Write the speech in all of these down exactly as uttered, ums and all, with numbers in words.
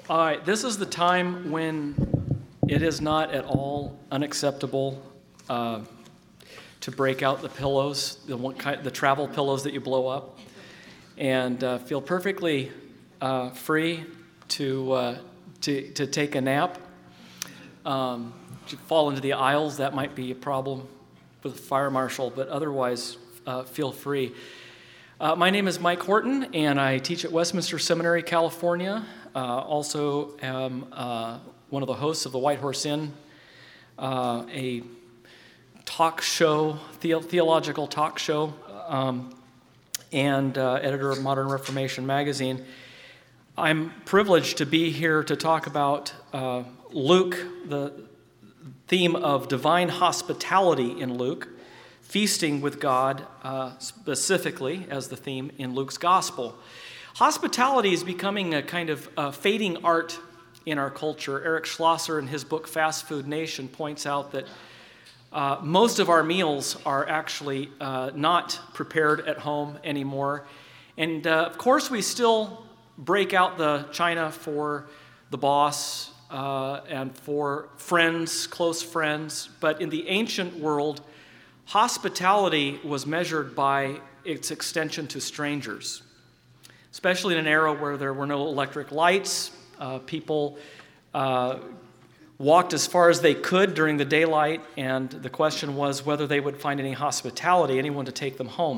All right, this is the time when it is not at all unacceptable uh, to break out the pillows, the, one kind, the travel pillows that you blow up, and uh, feel perfectly uh, free to, uh, to to take a nap. Um, to fall into the aisles, that might be a problem with the fire marshal, but otherwise, uh, feel free. Uh, my name is Mike Horton, and I teach at Westminster Seminary, California. Uh, also am uh, one of the hosts of the White Horse Inn, uh, a talk show, the- theological talk show, um, and uh, editor of Modern Reformation magazine. I'm privileged to be here to talk about uh, Luke, the theme of divine hospitality in Luke, feasting with God uh, specifically as the theme in Luke's gospel. Hospitality is becoming a kind of uh, fading art in our culture. Eric Schlosser, in his book Fast Food Nation, points out that uh, most of our meals are actually uh, not prepared at home anymore. And uh, of course, we still break out the china for the boss uh, and for friends, close friends. But in the ancient world, hospitality was measured by its extension to strangers, especially in an era where there were no electric lights. Uh, people uh, walked as far as they could during the daylight, and the question was whether they would find any hospitality, anyone to take them home.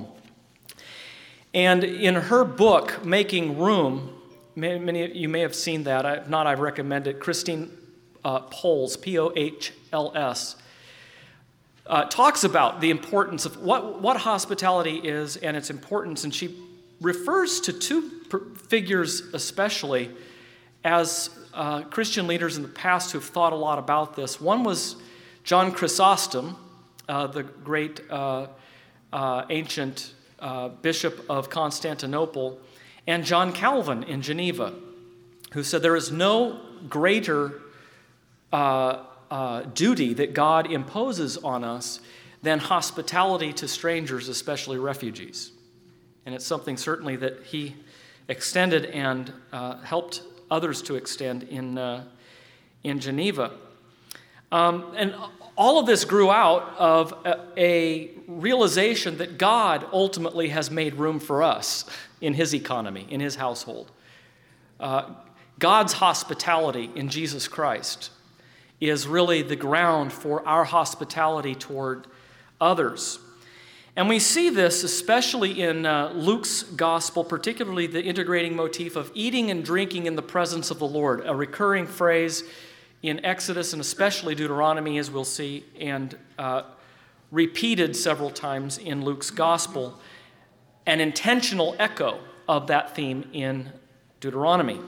And in her book, Making Room, many of you may have seen that. If not, I recommend it. Christine uh, Pohls, P O H L S, uh, talks about the importance of what, what hospitality is and its importance, and she refers to two figures especially as uh, Christian leaders in the past who've thought a lot about this. One was John Chrysostom, uh, the great uh, uh, ancient uh, bishop of Constantinople, and John Calvin in Geneva, who said there is no greater uh, uh, duty that God imposes on us than hospitality to strangers, especially refugees. And it's something certainly that he extended and uh, helped others to extend in uh, in Geneva. Um, and all of this grew out of a, a realization that God ultimately has made room for us in his economy, in his household. Uh, God's hospitality in Jesus Christ is really the ground for our hospitality toward others. And we see this especially in uh, Luke's gospel, particularly the integrating motif of eating and drinking in the presence of the Lord, a recurring phrase in Exodus and especially Deuteronomy, as we'll see, and uh, repeated several times in Luke's gospel, an intentional echo of that theme in Deuteronomy.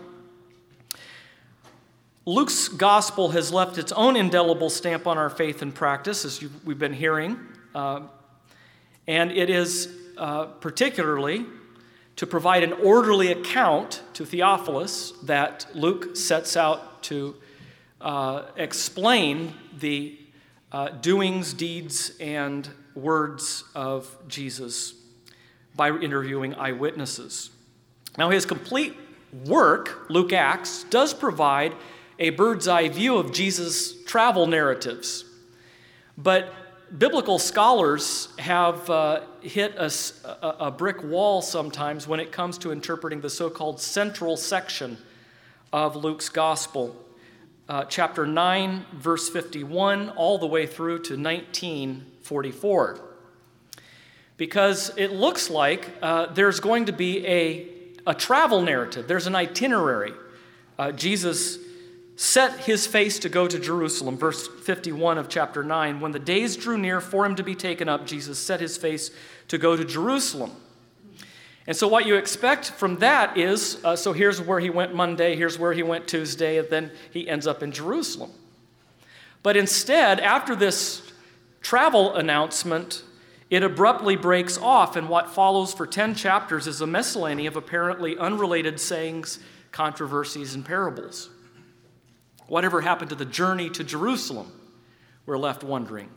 Luke's gospel has left its own indelible stamp on our faith and practice, as you, we've been hearing. Uh, And it is uh, particularly to provide an orderly account to Theophilus that Luke sets out to uh, explain the uh, doings, deeds, and words of Jesus by interviewing eyewitnesses. Now, his complete work, Luke Acts, does provide a bird's eye view of Jesus' travel narratives, but biblical scholars have uh, hit a, a brick wall sometimes when it comes to interpreting the so-called central section of Luke's gospel, uh, chapter nine, verse fifty-one, all the way through to nineteen forty-four. Because it looks like uh, there's going to be a, a travel narrative. There's an itinerary. Uh, Jesus set his face to go to Jerusalem, verse fifty-one of chapter nine. When the days drew near for him to be taken up, Jesus set his face to go to Jerusalem. And so what you expect from that is, uh, so here's where he went Monday, here's where he went Tuesday, and then he ends up in Jerusalem. But instead, after this travel announcement, it abruptly breaks off, and what follows for ten chapters is a miscellany of apparently unrelated sayings, controversies, and parables. Whatever happened to the journey to Jerusalem? We're left wondering.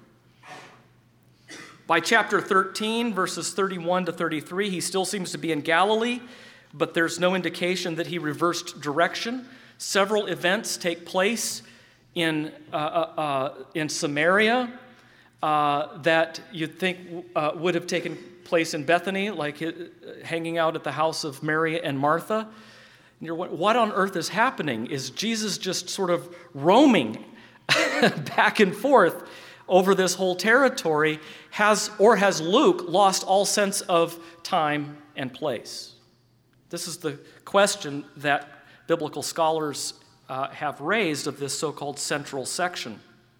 By chapter thirteen, verses thirty-one to thirty-three, he still seems to be in Galilee, but there's no indication that he reversed direction. Several events take place in, uh, uh, in Samaria uh, that you'd think uh, would have taken place in Bethany, like it, uh, hanging out at the house of Mary and Martha. And you're, what on earth is happening? Is Jesus just sort of roaming back and forth over this whole territory? Has, or has Luke lost all sense of time and place? This is the question that biblical scholars uh, have raised of this so-called central section.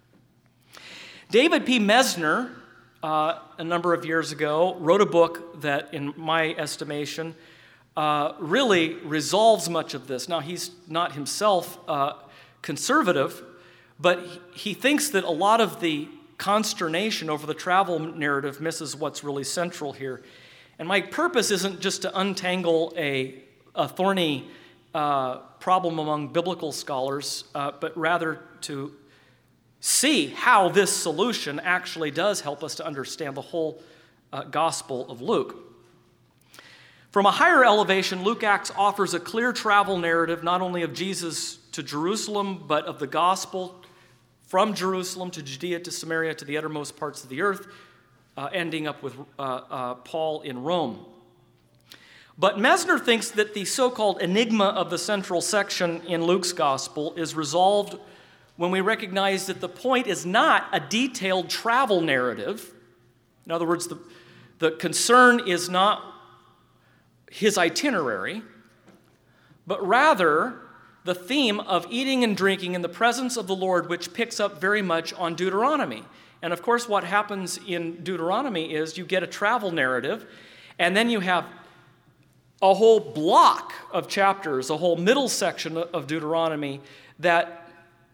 David P. Mesner, uh, a number of years ago, wrote a book that, in my estimation, uh, really resolves much of this. Now, he's not himself uh, conservative, but he thinks that a lot of the consternation over the travel narrative misses what's really central here. And my purpose isn't just to untangle a, a thorny uh, problem among biblical scholars, uh, but rather to see how this solution actually does help us to understand the whole uh, Gospel of Luke. From a higher elevation, Luke Acts offers a clear travel narrative not only of Jesus to Jerusalem, but of the Gospel from Jerusalem to Judea to Samaria to the uttermost parts of the earth, uh, ending up with uh, uh, Paul in Rome. But Mesner thinks that the so-called enigma of the central section in Luke's Gospel is resolved when we recognize that the point is not a detailed travel narrative. In other words, the, the concern is not his itinerary, but rather the theme of eating and drinking in the presence of the Lord, which picks up very much on Deuteronomy. And of course, what happens in Deuteronomy is you get a travel narrative, and then you have a whole block of chapters, a whole middle section of Deuteronomy that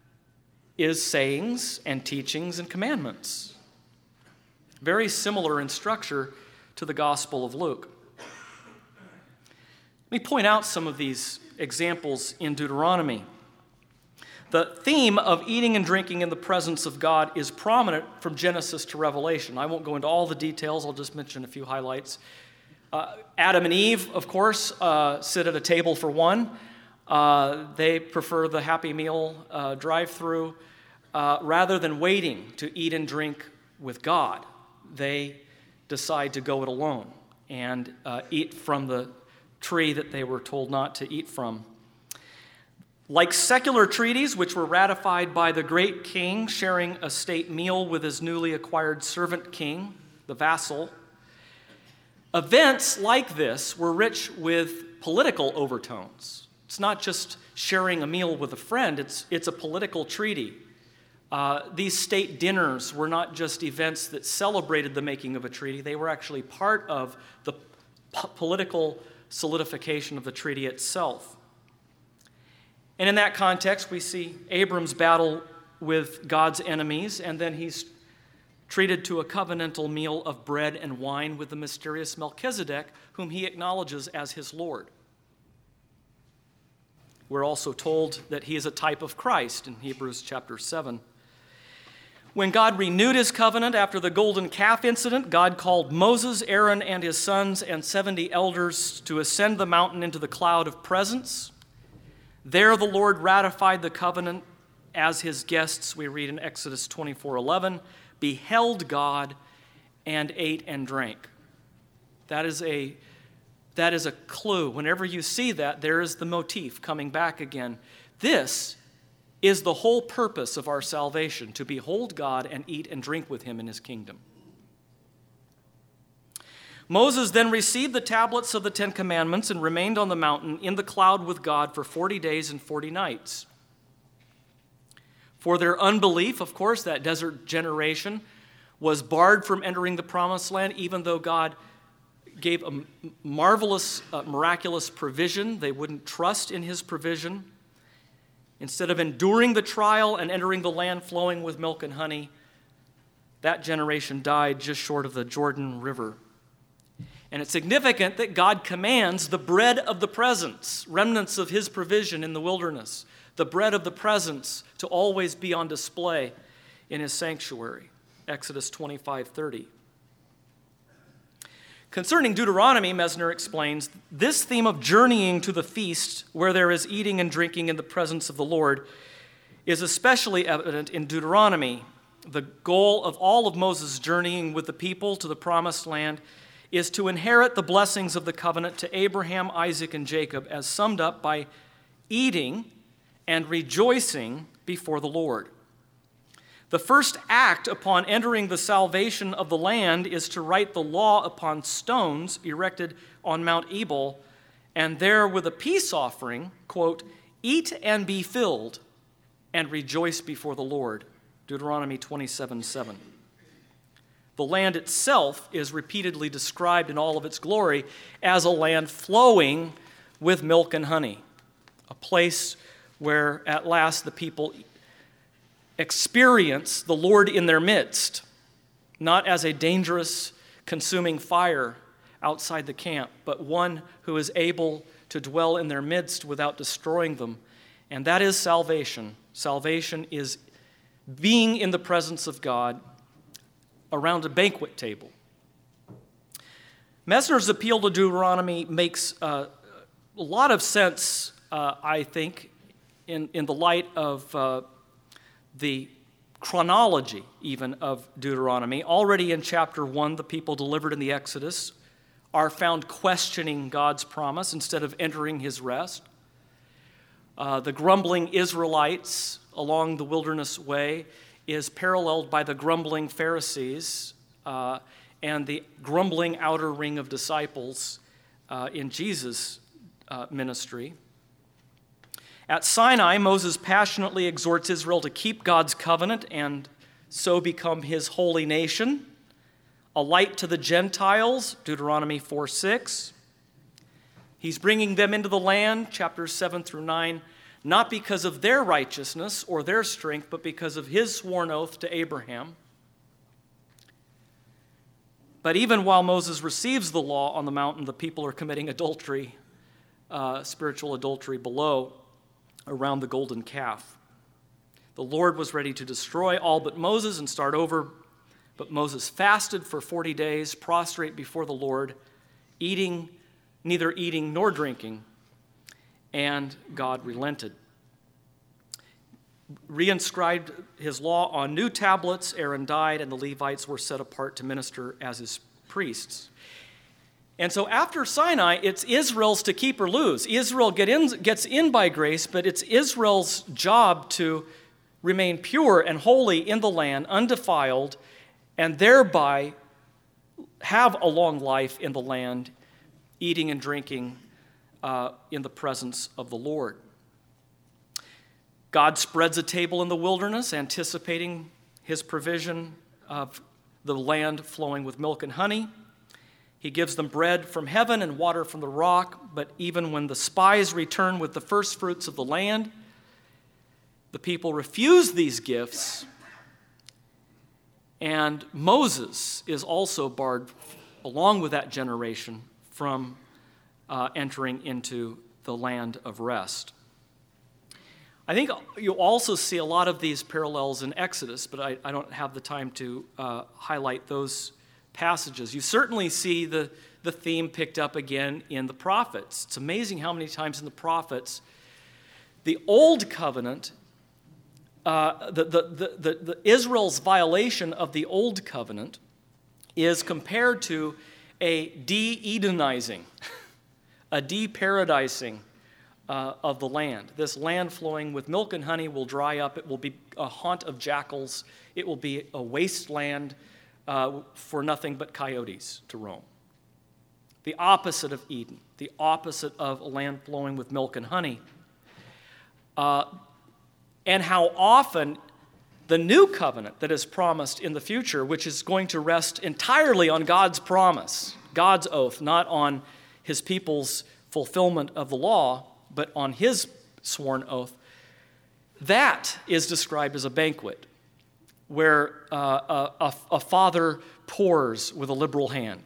is sayings and teachings and commandments. Very similar in structure to the Gospel of Luke. Let me point out some of these examples in Deuteronomy. The theme of eating and drinking in the presence of God is prominent from Genesis to Revelation. I won't go into all the details, I'll just mention a few highlights. Uh, Adam and Eve, of course, uh, sit at a table for one. Uh, they prefer the Happy Meal uh, drive-through uh, rather than waiting to eat and drink with God. They decide to go it alone and uh, eat from the tree that they were told not to eat from. Like secular treaties, which were ratified by the great king sharing a state meal with his newly acquired servant king, the vassal, events like this were rich with political overtones. It's not just sharing a meal with a friend, it's, it's a political treaty. Uh, these state dinners were not just events that celebrated the making of a treaty, they were actually part of the po- political solidification of the treaty itself. And in that context, we see Abram's battle with God's enemies, and then he's treated to a covenantal meal of bread and wine with the mysterious Melchizedek, whom he acknowledges as his Lord. We're also told that he is a type of Christ in Hebrews chapter seven. When God renewed his covenant after the golden calf incident, God called Moses, Aaron, and his sons and seventy elders to ascend the mountain into the cloud of presence. There the Lord ratified the covenant as his guests, we read in Exodus twenty-four eleven, beheld God and ate and drank. That is a, that is a clue. Whenever you see that, there is the motif coming back again. This is the whole purpose of our salvation, to behold God and eat and drink with him in his kingdom. Moses then received the tablets of the Ten Commandments and remained on the mountain in the cloud with God for forty days and forty nights. For their unbelief, of course, that desert generation was barred from entering the promised land, even though God gave a marvelous, uh, miraculous provision. They wouldn't trust in his provision. Instead of enduring the trial and entering the land flowing with milk and honey, that generation died just short of the Jordan River. And it's significant that God commands the bread of the presence, remnants of his provision in the wilderness, the bread of the presence to always be on display in his sanctuary, Exodus twenty-five thirty. Concerning Deuteronomy, Mesner explains, this theme of journeying to the feast where there is eating and drinking in the presence of the Lord is especially evident in Deuteronomy. The goal of all of Moses' journeying with the people to the promised land is to inherit the blessings of the covenant to Abraham, Isaac, and Jacob, as summed up by eating and rejoicing before the Lord. The first act upon entering the salvation of the land is to write the law upon stones erected on Mount Ebal, and there with a peace offering, quote, eat and be filled and rejoice before the Lord, Deuteronomy twenty-seven seven. The land itself is repeatedly described in all of its glory as a land flowing with milk and honey, a place where at last the people experience the Lord in their midst, not as a dangerous, consuming fire outside the camp, but one who is able to dwell in their midst without destroying them. And that is salvation. Salvation is being in the presence of God around a banquet table. Mesner's appeal to Deuteronomy makes uh, a lot of sense, uh, I think, in, in the light of uh, the chronology even of Deuteronomy. Already in chapter one, the people delivered in the Exodus are found questioning God's promise instead of entering his rest. Uh, the grumbling Israelites along the wilderness way is paralleled by the grumbling Pharisees uh, and the grumbling outer ring of disciples uh, in Jesus' uh, ministry. At Sinai, Moses passionately exhorts Israel to keep God's covenant and so become his holy nation, a light to the Gentiles, Deuteronomy four six. He's bringing them into the land, chapters seven through nine, not because of their righteousness or their strength, but because of his sworn oath to Abraham. But even while Moses receives the law on the mountain, the people are committing adultery, uh, spiritual adultery below, around the golden calf. The Lord was ready to destroy all but Moses and start over, but Moses fasted for forty days, prostrate before the Lord, eating, neither eating nor drinking, and God relented. Reinscribed his law on new tablets. Aaron died, and the Levites were set apart to minister as his priests. And so after Sinai, it's Israel's to keep or lose. Israel get in, gets in by grace, but it's Israel's job to remain pure and holy in the land, undefiled, and thereby have a long life in the land, eating and drinking uh, in the presence of the Lord. God spreads a table in the wilderness, anticipating his provision of the land flowing with milk and honey. He gives them bread from heaven and water from the rock, but even when the spies return with the first fruits of the land, the people refuse these gifts, and Moses is also barred, along with that generation, from uh, entering into the land of rest. I think you'll also see a lot of these parallels in Exodus, but I, I don't have the time to uh, highlight those passages. You certainly see the, the theme picked up again in the prophets. It's amazing how many times in the prophets the old covenant, uh, the, the, the, the, the Israel's violation of the old covenant is compared to a de-Edenizing, a de-paradising uh, of the land. This land flowing with milk and honey will dry up. It will be a haunt of jackals. It will be a wasteland Uh, for nothing but coyotes to roam. The opposite of Eden, the opposite of a land flowing with milk and honey. Uh, and how often the new covenant that is promised in the future, which is going to rest entirely on God's promise, God's oath, not on his people's fulfillment of the law, but on his sworn oath, that is described as a banquet, where uh, a, a father pours with a liberal hand.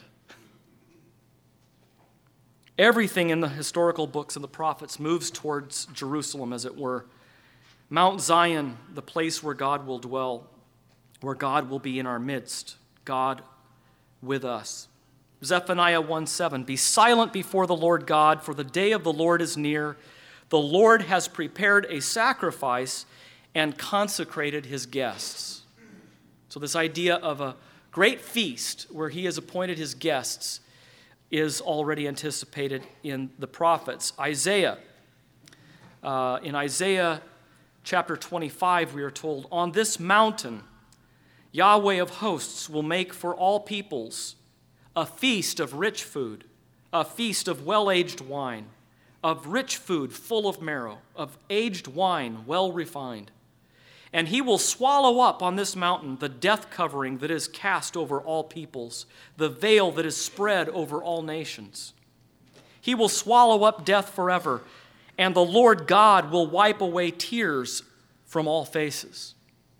Everything in the historical books and the prophets moves towards Jerusalem, as it were. Mount Zion, the place where God will dwell, where God will be in our midst, God with us. Zephaniah one seven, be silent before the Lord God, for the day of the Lord is near. The Lord has prepared a sacrifice and consecrated his guests. So this idea of a great feast where he has appointed his guests is already anticipated in the prophets. Isaiah, uh, in Isaiah chapter twenty-five, we are told, on this mountain, Yahweh of hosts will make for all peoples a feast of rich food, a feast of well-aged wine, of rich food full of marrow, of aged wine well refined. And he will swallow up on this mountain the death covering that is cast over all peoples, the veil that is spread over all nations. He will swallow up death forever, and the Lord God will wipe away tears from all faces.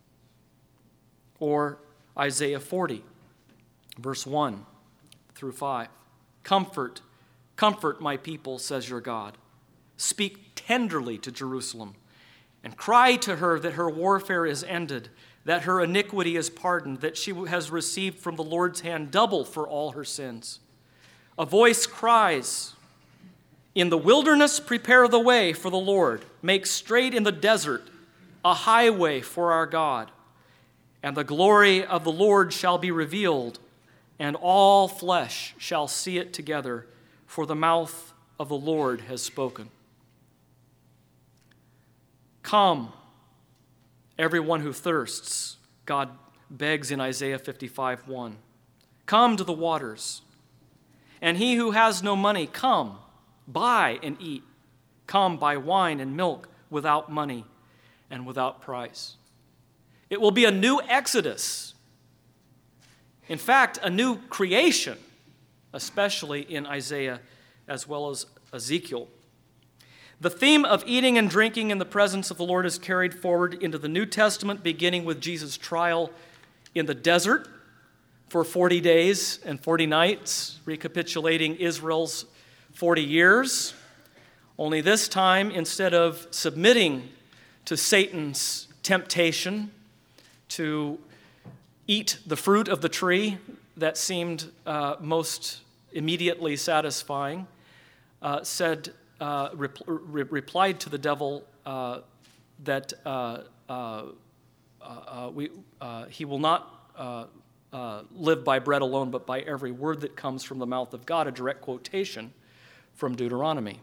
Or Isaiah forty, verse one through five. Comfort, comfort my people, says your God. Speak tenderly to Jerusalem, and cry to her that her warfare is ended, that her iniquity is pardoned, that she has received from the Lord's hand double for all her sins. A voice cries, in the wilderness prepare the way for the Lord. Make straight in the desert a highway for our God. And the glory of the Lord shall be revealed, and all flesh shall see it together, for the mouth of the Lord has spoken. Come, everyone who thirsts, God begs in Isaiah fifty-five one. Come to the waters. And he who has no money, come, buy and eat. Come, buy wine and milk without money and without price. It will be a new exodus. In fact, a new creation, especially in Isaiah as well as Ezekiel. The theme of eating and drinking in the presence of the Lord is carried forward into the New Testament, beginning with Jesus' trial in the desert for forty days and forty nights, recapitulating Israel's forty years. Only this time, instead of submitting to Satan's temptation to eat the fruit of the tree that seemed uh, most immediately satisfying, uh, said, uh, rep- re- replied to the devil uh, that uh, uh, uh, we, uh, he will not uh, uh, live by bread alone, but by every word that comes from the mouth of God, a direct quotation from Deuteronomy.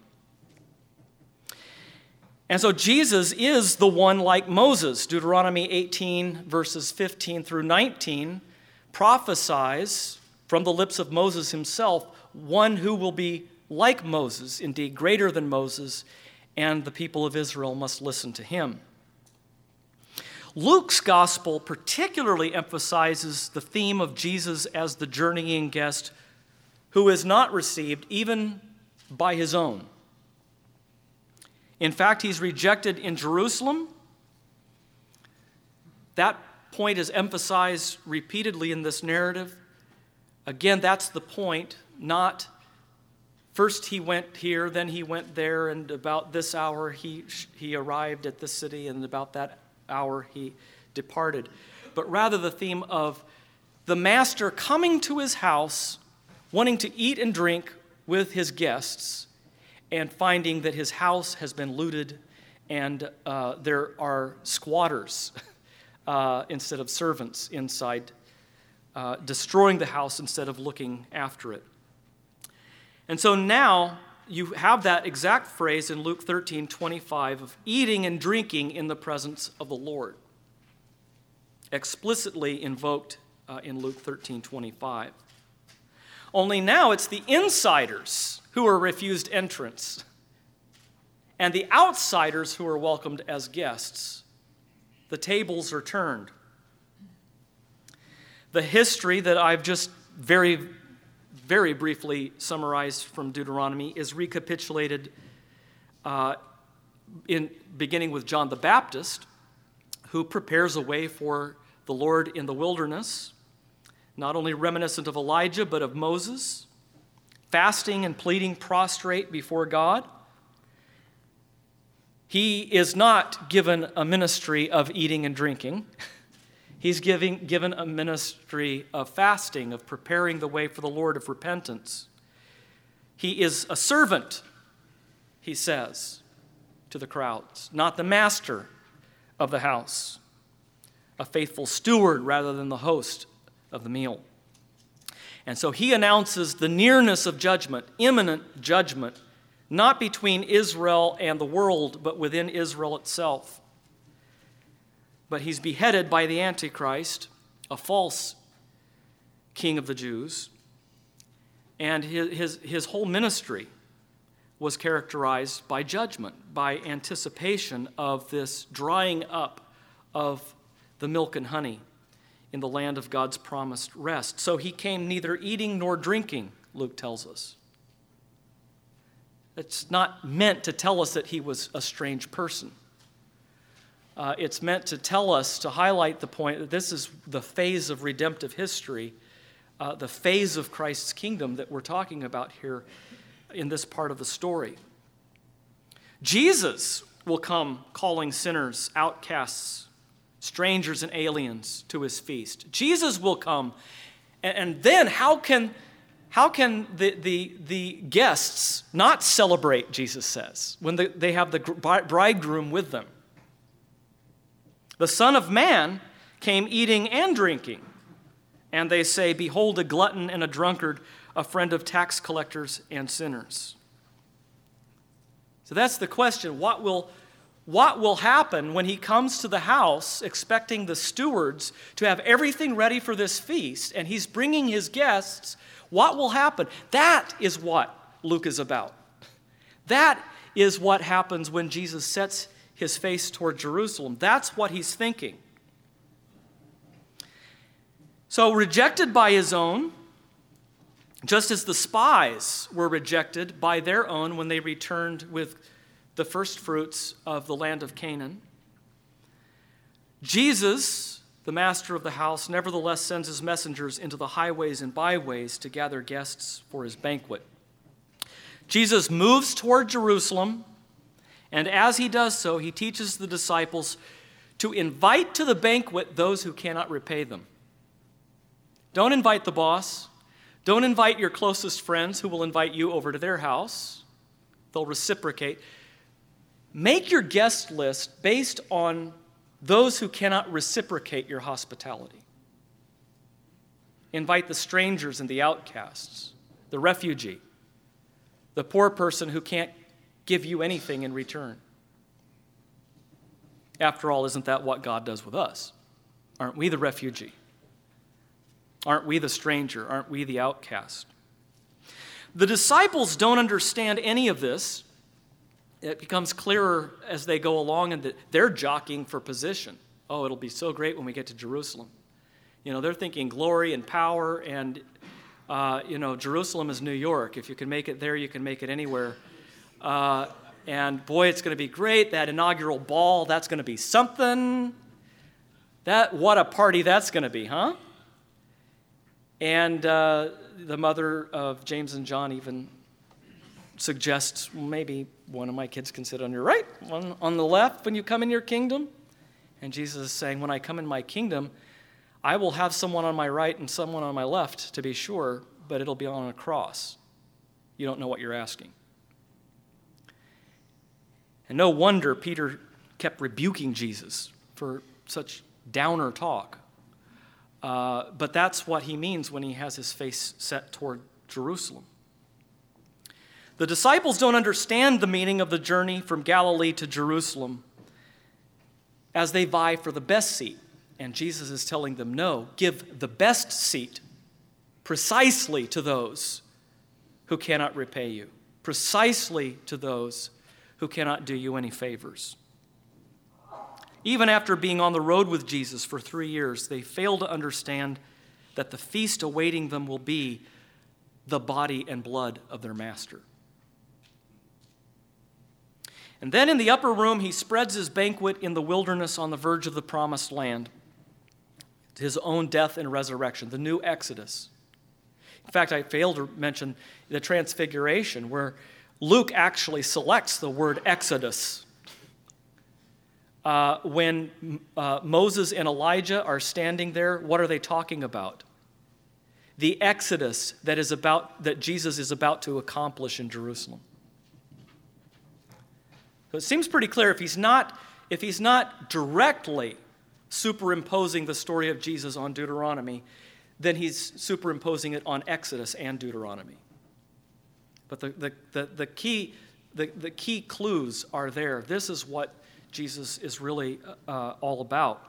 And so Jesus is the one like Moses. Deuteronomy eighteen, verses fifteen through nineteen, prophesies from the lips of Moses himself, one who will be like Moses, indeed greater than Moses, and the people of Israel must listen to him. Luke's gospel particularly emphasizes the theme of Jesus as the journeying guest who is not received even by his own. In fact, he's rejected in Jerusalem. That point is emphasized repeatedly in this narrative. Again, that's the point, not first he went here, then he went there, and about this hour he, he arrived at this city, and about that hour he departed. But rather the theme of the master coming to his house, wanting to eat and drink with his guests, and finding that his house has been looted and uh, there are squatters uh, instead of servants inside, uh, destroying the house instead of looking after it. And so now you have that exact phrase in Luke thirteen twenty-five of eating and drinking in the presence of the Lord, explicitly invoked uh, in Luke thirteen twenty-five. Only now it's the insiders who are refused entrance, and the outsiders who are welcomed as guests. The tables are turned. The history that I've just very, very briefly summarized from Deuteronomy is recapitulated uh, in beginning with John the Baptist, who prepares a way for the Lord in the wilderness, not only reminiscent of Elijah, but of Moses, fasting and pleading prostrate before God. He is not given a ministry of eating and drinking. He's giving, given a ministry of fasting, of preparing the way for the Lord, of repentance. He is a servant, he says to the crowds, not the master of the house, a faithful steward rather than the host of the meal. And so he announces the nearness of judgment, imminent judgment, not between Israel and the world, but within Israel itself. But he's beheaded by the Antichrist, a false king of the Jews, and his, his, his whole ministry was characterized by judgment, by anticipation of this drying up of the milk and honey in the land of God's promised rest. So he came neither eating nor drinking, Luke tells us. It's not meant to tell us that he was a strange person. Uh, it's meant to tell us, to highlight the point that this is the phase of redemptive history, uh, the phase of Christ's kingdom that we're talking about here in this part of the story. Jesus will come calling sinners, outcasts, strangers and aliens to his feast. Jesus will come, and, and then how can, how can the, the, the guests not celebrate, Jesus says, when the, they have the bridegroom with them? The Son of Man came eating and drinking, and they say, behold, a glutton and a drunkard, a friend of tax collectors and sinners. So that's the question. What will, what will happen when he comes to the house expecting the stewards to have everything ready for this feast, and he's bringing his guests? What will happen? That is what Luke is about. That is what happens when Jesus sets his face toward Jerusalem. That's what he's thinking. So, rejected by his own, just as the spies were rejected by their own when they returned with the first fruits of the land of Canaan, Jesus, the master of the house, nevertheless sends his messengers into the highways and byways to gather guests for his banquet. Jesus moves toward Jerusalem, and as he does so, he teaches the disciples to invite to the banquet those who cannot repay them. Don't invite the boss. Don't invite your closest friends who will invite you over to their house. They'll reciprocate. Make your guest list based on those who cannot reciprocate your hospitality. Invite the strangers and the outcasts, the refugee, the poor person who can't give you anything in return. After all, isn't that what God does with us? Aren't we the refugee? Aren't we the stranger? Aren't we the outcast? The disciples don't understand any of this. It becomes clearer as they go along, and that they're jockeying for position. Oh, it'll be so great when we get to Jerusalem. You know, they're thinking glory and power, and, uh, you know, Jerusalem is New York. If you can make it there, you can make it anywhere. Uh, and boy, it's going to be great. That inaugural ball, that's going to be something. That, what a party that's going to be, huh? And uh, the mother of James and John even suggests, well, maybe one of my kids can sit on your right, one on the left when you come in your kingdom. And Jesus is saying, when I come in my kingdom, I will have someone on my right and someone on my left, to be sure, but it'll be on a cross. You don't know what you're asking. And no wonder Peter kept rebuking Jesus for such downer talk. Uh, but that's what he means when he has his face set toward Jerusalem. The disciples don't understand the meaning of the journey from Galilee to Jerusalem as they vie for the best seat. And Jesus is telling them, no, give the best seat precisely to those who cannot repay you, precisely to those who cannot do you any favors. Even after being on the road with Jesus for three years, they fail to understand that the feast awaiting them will be the body and blood of their master. And then in the upper room, he spreads his banquet in the wilderness on the verge of the promised land, his own death and resurrection, the new Exodus. In fact, I failed to mention the Transfiguration, where Luke actually selects the word Exodus. Uh, when uh, Moses and Elijah are standing there, what are they talking about? The exodus that is about that Jesus is about to accomplish in Jerusalem. So it seems pretty clear if he's not if he's not directly superimposing the story of Jesus on Deuteronomy, then he's superimposing it on Exodus and Deuteronomy. But the the the, the key the, the key clues are there. This is what Jesus is really uh, all about.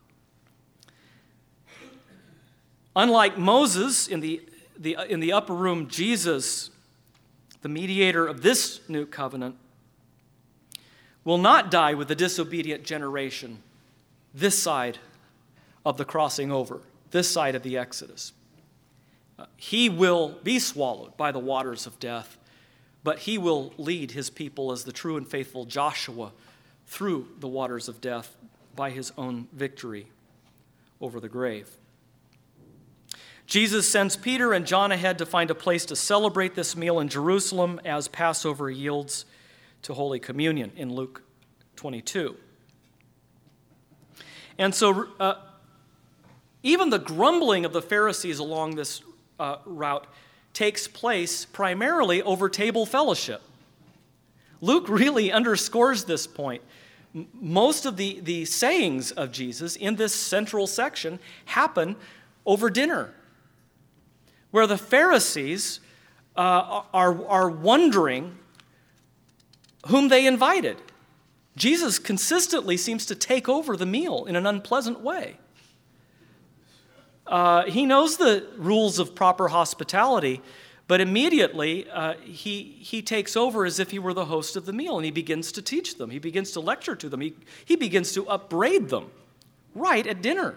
Unlike Moses in the, the, in the upper room, Jesus, the mediator of this new covenant, will not die with the disobedient generation this side of the crossing over, this side of the Exodus. Uh, he will be swallowed by the waters of death, but he will lead his people as the true and faithful Joshua through the waters of death by his own victory over the grave. Jesus sends Peter and John ahead to find a place to celebrate this meal in Jerusalem as Passover yields to Holy Communion in Luke twenty-two. And so uh, even the grumbling of the Pharisees along this uh, route takes place primarily over table fellowship. Luke really underscores this point. Most of the, the sayings of Jesus in this central section happen over dinner, where the Pharisees uh, are, are wondering whom they invited. Jesus consistently seems to take over the meal in an unpleasant way. Uh, he knows the rules of proper hospitality, but immediately uh, he, he takes over as if he were the host of the meal, and he begins to teach them. He begins to lecture to them. He, he begins to upbraid them right at dinner.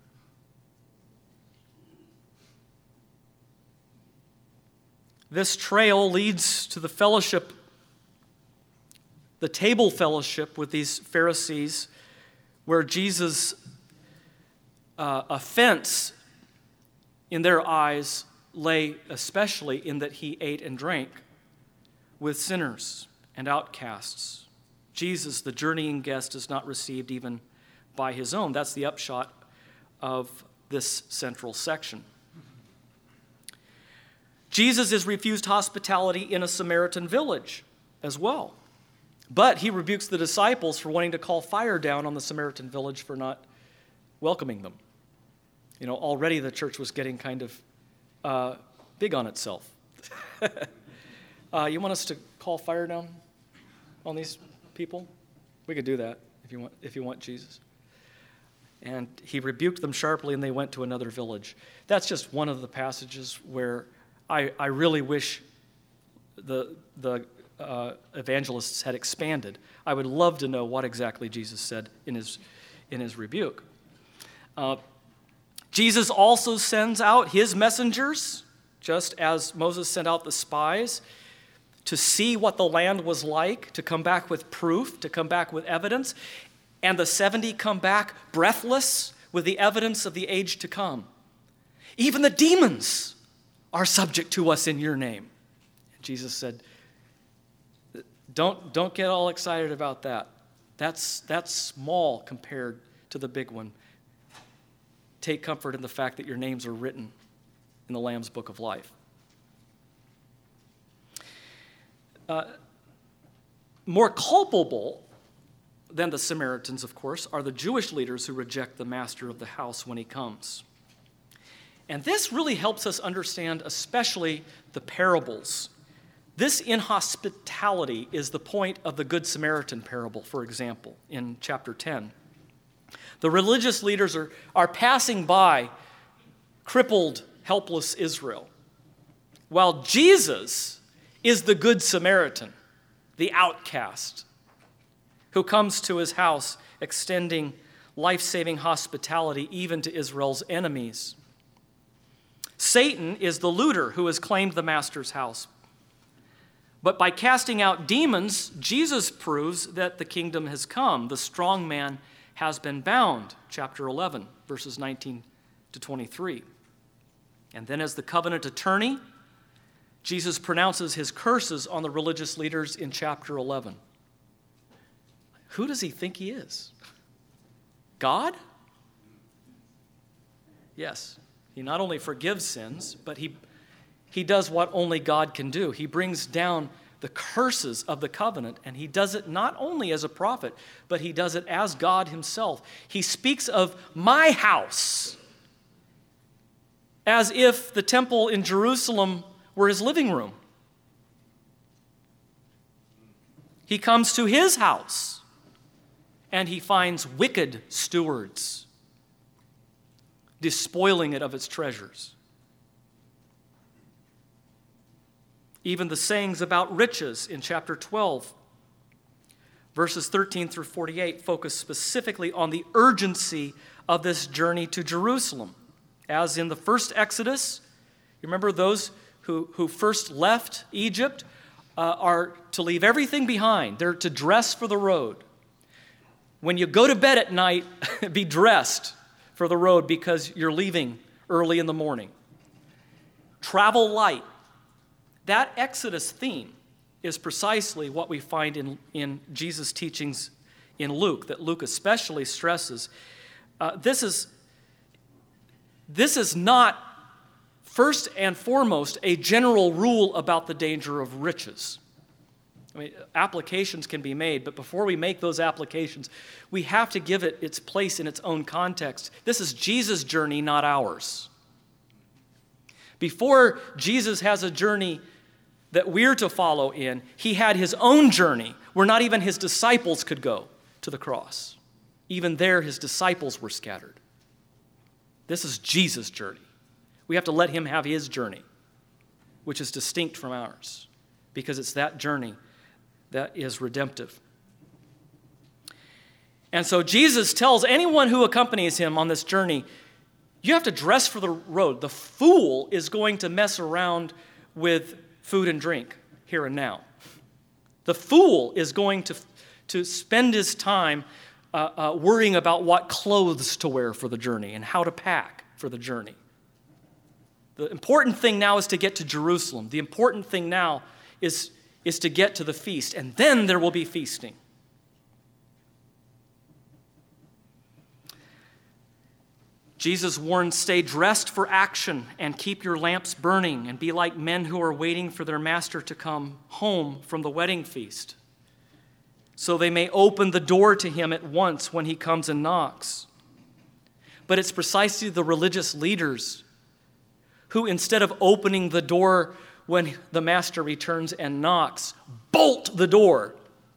This trail leads to the fellowship, the table fellowship with these Pharisees, where Jesus' uh, offense in their eyes lay especially in that he ate and drank with sinners and outcasts. Jesus, the journeying guest, is not received even by his own. That's the upshot of this central section. Jesus is refused hospitality in a Samaritan village as well. But he rebukes the disciples for wanting to call fire down on the Samaritan village for not welcoming them. You know, already the church was getting kind of uh, big on itself. uh, you want us to call fire down on these people? We could do that if you want, if you want Jesus. And he rebuked them sharply, and they went to another village. That's just one of the passages where I, I really wish the the uh, evangelists had expanded. I would love to know what exactly Jesus said in his in his rebuke. Uh, Jesus also sends out his messengers, just as Moses sent out the spies, to see what the land was like, to come back with proof, to come back with evidence. And the seventy come back breathless with the evidence of the age to come. Even the demons are subject to us in your name. Jesus said, don't, don't get all excited about that. That's, that's small compared to the big one. Take comfort in the fact that your names are written in the Lamb's Book of Life. Uh, more culpable than the Samaritans, of course, are the Jewish leaders who reject the master of the house when he comes. And this really helps us understand especially the parables. This inhospitality is the point of the Good Samaritan parable, for example, in chapter ten. The religious leaders are, are passing by crippled, helpless Israel, while Jesus is the Good Samaritan, the outcast, who comes to his house extending life-saving hospitality even to Israel's enemies. Satan is the looter who has claimed the master's house. But by casting out demons, Jesus proves that the kingdom has come. The strong man has been bound, chapter eleven, verses nineteen to twenty-three. And then as the covenant attorney, Jesus pronounces his curses on the religious leaders in chapter eleven. Who does he think he is? God? Yes, he not only forgives sins, but he, he does what only God can do. He brings down the curses of the covenant, and he does it not only as a prophet, but he does it as God himself. He speaks of my house as if the temple in Jerusalem were his living room. He comes to his house, and he finds wicked stewards despoiling it of its treasures. Even the sayings about riches in chapter twelve, verses thirteen through forty-eight, focus specifically on the urgency of this journey to Jerusalem. As in the first Exodus, you remember those who, who first left Egypt uh, are to leave everything behind. They're to dress for the road. When you go to bed at night, be dressed for the road because you're leaving early in the morning. Travel light. That Exodus theme is precisely what we find in, in Jesus' teachings in Luke, that Luke especially stresses. Uh, this is, this is not, first and foremost, a general rule about the danger of riches. I mean, applications can be made, but before we make those applications, we have to give it its place in its own context. This is Jesus' journey, not ours. Before Jesus has a journey that we're to follow in, he had his own journey where not even his disciples could go to the cross. Even there, his disciples were scattered. This is Jesus' journey. We have to let him have his journey, which is distinct from ours, because it's that journey that is redemptive. And so Jesus tells anyone who accompanies him on this journey, you have to dress for the road. The fool is going to mess around with food and drink here and now. The fool is going to, to spend his time uh, uh, worrying about what clothes to wear for the journey and how to pack for the journey. The important thing now is to get to Jerusalem. The important thing now is, is to get to the feast, and then there will be feasting. Jesus warns, stay dressed for action and keep your lamps burning and be like men who are waiting for their master to come home from the wedding feast, so they may open the door to him at once when he comes and knocks. But it's precisely the religious leaders who, instead of opening the door when the master returns and knocks, bolt the door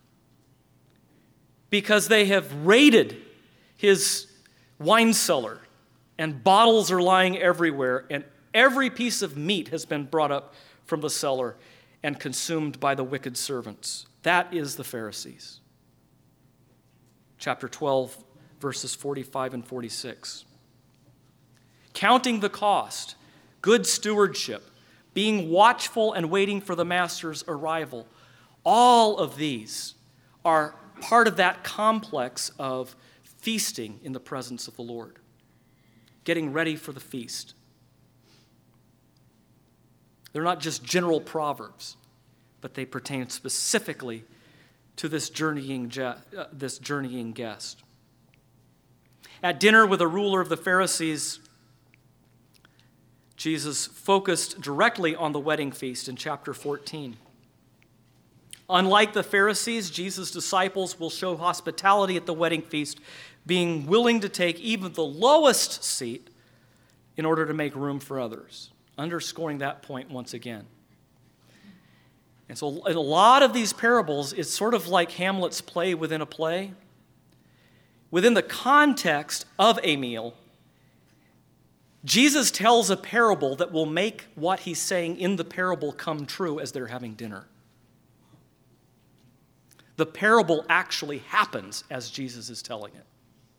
because they have raided his wine cellar. And bottles are lying everywhere, and every piece of meat has been brought up from the cellar and consumed by the wicked servants. That is the Pharisees. Chapter twelve, verses forty-five and forty-six. Counting the cost, good stewardship, being watchful and waiting for the master's arrival, all of these are part of that complex of feasting in the presence of the Lord. Getting ready for the feast. They're not just general proverbs, but they pertain specifically to this journeying, je- uh, this journeying guest. At dinner with a ruler of the Pharisees, Jesus focused directly on the wedding feast in chapter fourteen. Unlike the Pharisees, Jesus' disciples will show hospitality at the wedding feast, being willing to take even the lowest seat in order to make room for others, underscoring that point once again. And so in a lot of these parables, it's sort of like Hamlet's play within a play. Within the context of a meal, Jesus tells a parable that will make what he's saying in the parable come true as they're having dinner. The parable actually happens as Jesus is telling it.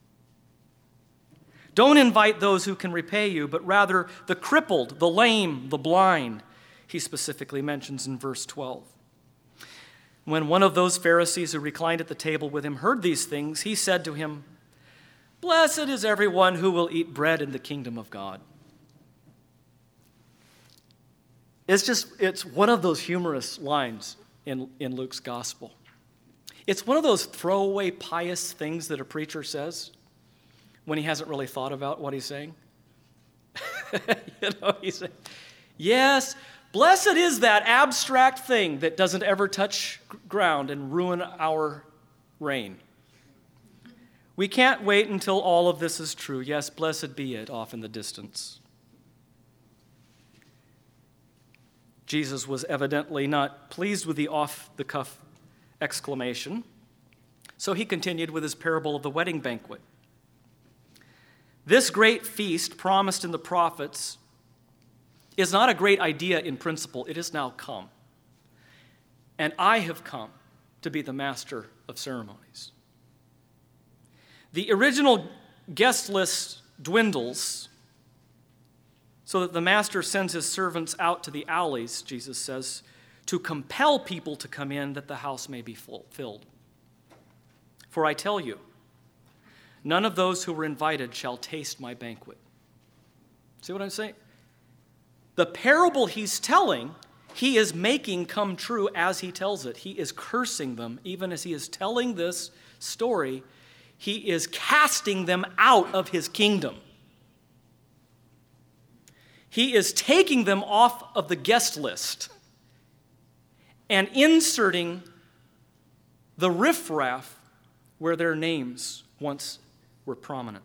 Don't invite those who can repay you, but rather the crippled, the lame, the blind, he specifically mentions in verse twelve. When one of those Pharisees who reclined at the table with him heard these things, he said to him, "Blessed is everyone who will eat bread in the kingdom of God." It's just, it's one of those humorous lines in, in Luke's gospel. It's one of those throwaway pious things that a preacher says when he hasn't really thought about what he's saying. You know, he's saying, yes, blessed is that abstract thing that doesn't ever touch ground and ruin our reign. We can't wait until all of this is true. Yes, blessed be it off in the distance. Jesus was evidently not pleased with the off-the-cuff exclamation, so he continued with his parable of the wedding banquet. This great feast promised in the prophets is not a great idea in principle. It is now come. And I have come to be the master of ceremonies. The original guest list dwindles so that the master sends his servants out to the alleys, Jesus says, to compel people to come in that the house may be full, filled. For I tell you, none of those who were invited shall taste my banquet. See what I'm saying? The parable he's telling, he is making come true as he tells it. He is cursing them. Even as he is telling this story, he is casting them out of his kingdom. He is taking them off of the guest list and inserting the riffraff where their names once were prominent.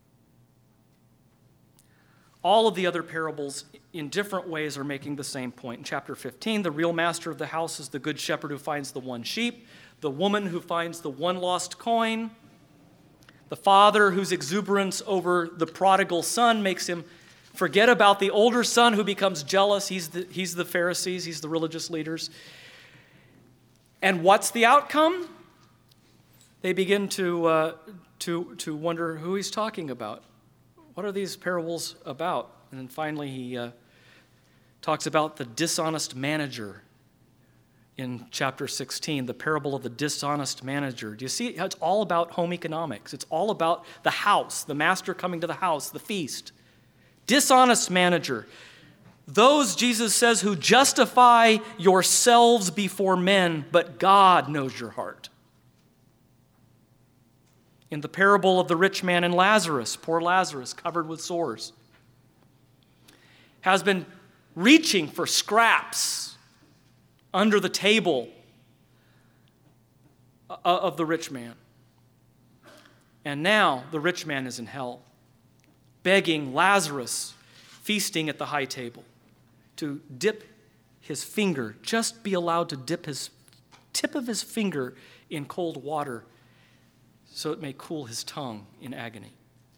All of the other parables in different ways are making the same point. In chapter fifteen, the real master of the house is the good shepherd who finds the one sheep, the woman who finds the one lost coin, the father whose exuberance over the prodigal son makes him forget about the older son who becomes jealous. He's the, he's the Pharisees, he's the religious leaders. And what's the outcome? They begin to, uh, to, to wonder who he's talking about. What are these parables about? And then finally he uh, talks about the dishonest manager in chapter sixteen, the parable of the dishonest manager. Do you see how it's all about home economics? It's all about the house, the master coming to the house, the feast. Dishonest manager. Those, Jesus says, who justify yourselves before men, but God knows your heart. In the parable of the rich man and Lazarus, poor Lazarus, covered with sores, has been reaching for scraps under the table of the rich man. And now the rich man is in hell, begging Lazarus, feasting at the high table, to dip his finger, just be allowed to dip his tip of his finger in cold water so it may cool his tongue in agony.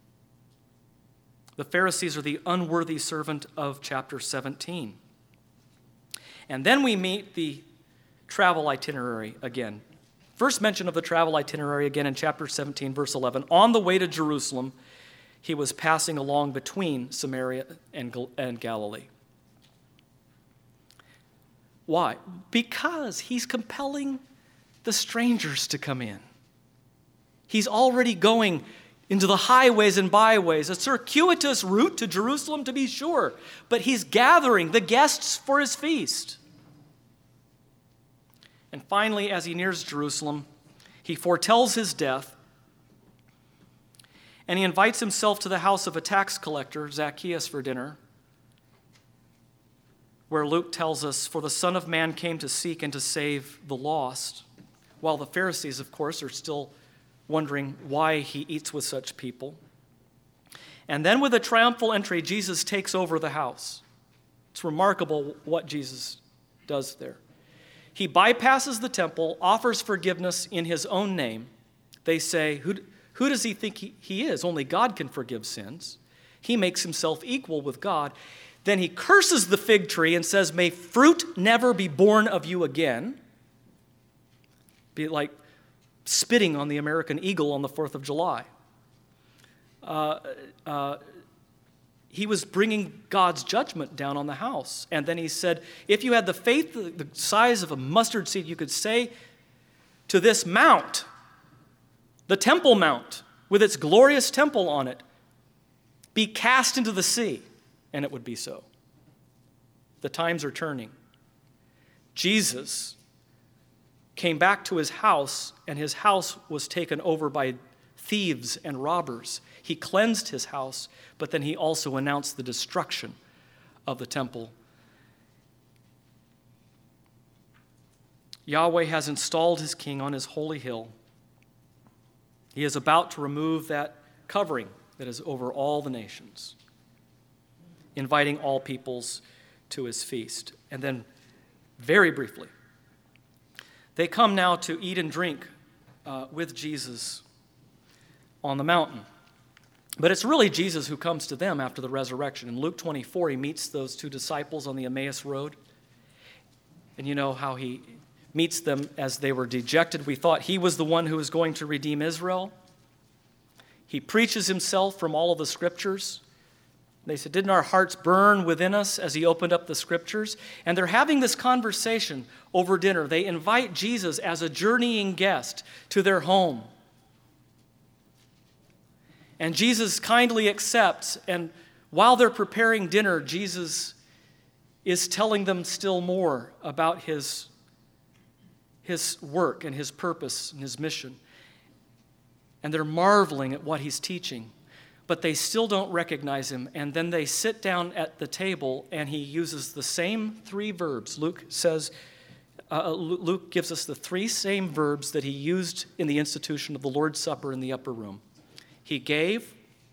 The Pharisees are the unworthy servant of chapter seventeen. And then we meet the travel itinerary again. First mention of the travel itinerary again in chapter seventeen, verse eleven. On the way to Jerusalem, he was passing along between Samaria and, and Galilee. Why? Because he's compelling the strangers to come in. He's already going into the highways and byways, a circuitous route to Jerusalem to be sure, but he's gathering the guests for his feast. And finally, as he nears Jerusalem, he foretells his death, and he invites himself to the house of a tax collector, Zacchaeus, for dinner, where Luke tells us, for the Son of Man came to seek and to save the lost, while the Pharisees, of course, are still wondering why he eats with such people. And then with a triumphal entry, Jesus takes over the house. It's remarkable what Jesus does there. He bypasses the temple, offers forgiveness in his own name. They say, who, who does he think he, he is? Only God can forgive sins. He makes himself equal with God. Then he curses the fig tree and says, may fruit never be born of you again. Be like spitting on the American eagle on the fourth of July. Uh, uh, he was bringing God's judgment down on the house. And then he said, if you had the faith the size of a mustard seed, you could say to this mount, the Temple Mount, with its glorious temple on it, be cast into the sea, and it would be so. The times are turning. Jesus came back to his house, and his house was taken over by thieves and robbers. He cleansed his house, but then he also announced the destruction of the temple. Yahweh has installed his king on his holy hill. He is about to remove that covering that is over all the nations, inviting all peoples to his feast. And then, very briefly, they come now to eat and drink uh, with Jesus on the mountain. But it's really Jesus who comes to them after the resurrection. In Luke twenty-four, he meets those two disciples on the Emmaus Road. And you know how he meets them as they were dejected. We thought he was the one who was going to redeem Israel. He preaches himself from all of the scriptures. They said, didn't our hearts burn within us as he opened up the scriptures? And they're having this conversation over dinner. They invite Jesus as a journeying guest to their home. And Jesus kindly accepts. And while they're preparing dinner, Jesus is telling them still more about his, his work and his purpose and his mission. And they're marveling at what he's teaching. But they still don't recognize him. And then they sit down at the table, and he uses the same three verbs. Luke says, uh, Luke gives us the three same verbs that he used in the institution of the Lord's Supper in the upper room. He gave,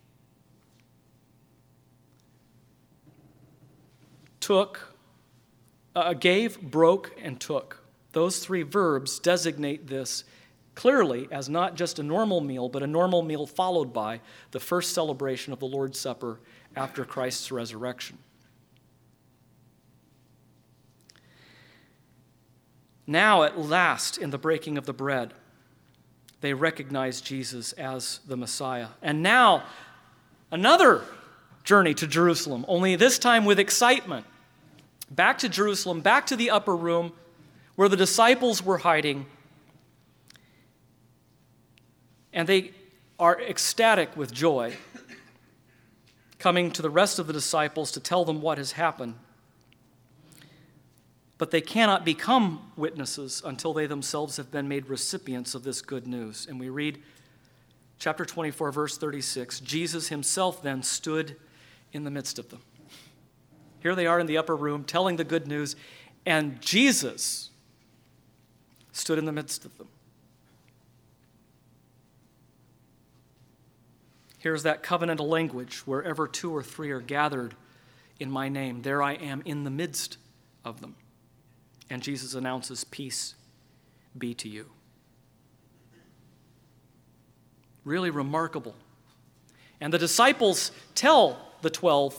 took, uh, gave, broke, and took. Those three verbs designate this clearly as not just a normal meal, but a normal meal followed by the first celebration of the Lord's Supper after Christ's resurrection. Now, at last, in the breaking of the bread, they recognize Jesus as the Messiah. And now, another journey to Jerusalem, only this time with excitement. Back to Jerusalem, back to the upper room where the disciples were hiding. And they are ecstatic with joy, coming to the rest of the disciples to tell them what has happened. But they cannot become witnesses until they themselves have been made recipients of this good news. And we read chapter twenty-four, verse thirty-six, Jesus himself then stood in the midst of them. Here they are in the upper room telling the good news, and Jesus stood in the midst of them. Here's that covenantal language, wherever two or three are gathered in my name, there I am in the midst of them. And Jesus announces, peace be to you. Really remarkable. And the disciples tell the twelve,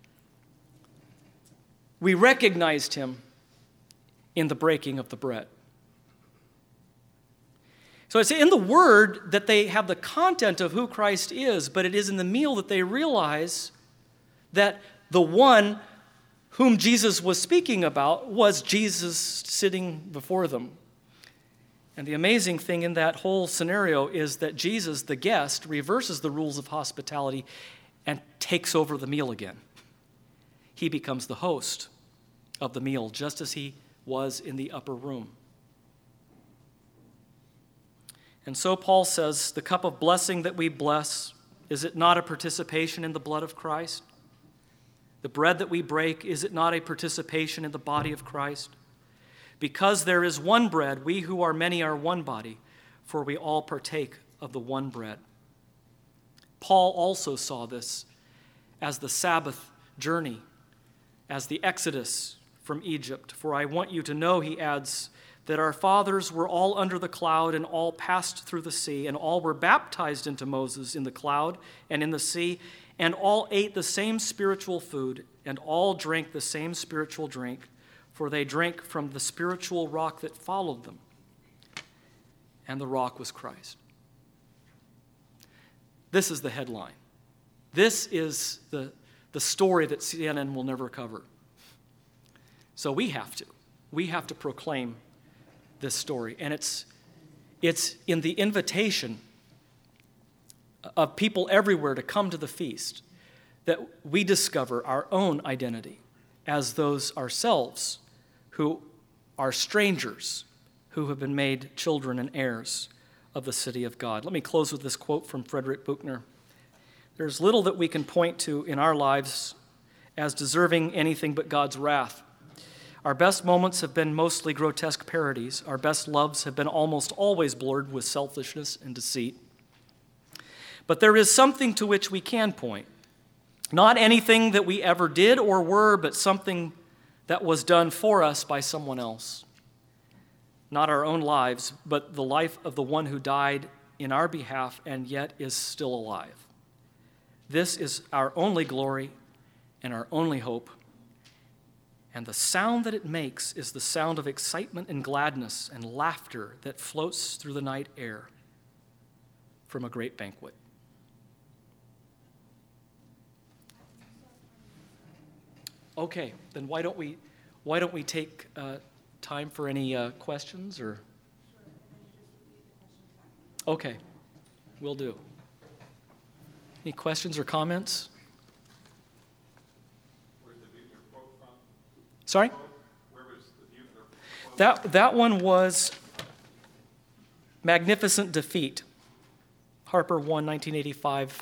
we recognized him in the breaking of the bread. So it's in the word that they have the content of who Christ is, but it is in the meal that they realize that the one whom Jesus was speaking about was Jesus sitting before them. And the amazing thing in that whole scenario is that Jesus, the guest, reverses the rules of hospitality and takes over the meal again. He becomes the host of the meal, just as he was in the upper room. And so Paul says, the cup of blessing that we bless, is it not a participation in the blood of Christ? The bread that we break, is it not a participation in the body of Christ? Because there is one bread, we who are many are one body, for we all partake of the one bread. Paul also saw this as the Sabbath journey, as the Exodus from Egypt. For I want you to know, he adds, that our fathers were all under the cloud and all passed through the sea, and all were baptized into Moses in the cloud and in the sea, and all ate the same spiritual food, and all drank the same spiritual drink, for they drank from the spiritual rock that followed them, and the rock was Christ. This is the headline. This is the, the story that C N N will never cover. So we have to. We have to proclaim this story. And it's, it's in the invitation of people everywhere to come to the feast that we discover our own identity as those ourselves who are strangers, who have been made children and heirs of the city of God. Let me close with this quote from Frederick Buechner. There's little that we can point to in our lives as deserving anything but God's wrath. Our best moments have been mostly grotesque parodies. Our best loves have been almost always blurred with selfishness and deceit. But there is something to which we can point. Not anything that we ever did or were, but something that was done for us by someone else. Not our own lives, but the life of the one who died in our behalf and yet is still alive. This is our only glory and our only hope. And the sound that it makes is the sound of excitement and gladness and laughter that floats through the night air from a great banquet. Okay, then why don't we why don't we take uh, time for any uh, questions or? Okay, will do. Any questions or comments? Where's the Buechner quote from? Sorry? Where was the Buechner quote? That that one was Magnificent Defeat. Harper won nineteen eighty-five.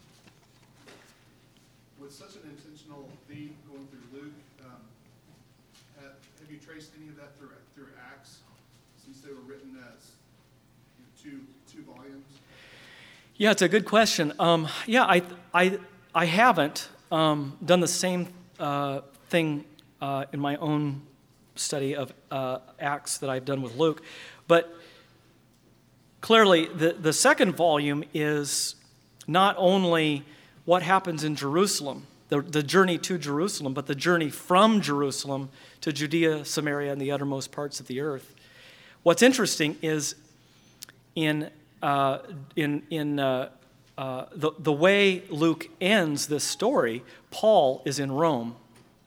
With such an intentional theme going through Luke, um, have, have you traced any of that through through Acts, since they were written as you know, two two volumes? Yeah, it's a good question. Um, yeah, I I I haven't um, done the same uh, thing uh, in my own study of uh, Acts that I've done with Luke, but clearly the the second volume is not only what happens in Jerusalem, the, the journey to Jerusalem, but the journey from Jerusalem to Judea, Samaria, and the uttermost parts of the earth. What's interesting is in uh, in in uh, uh, the the way Luke ends this story, Paul is in Rome.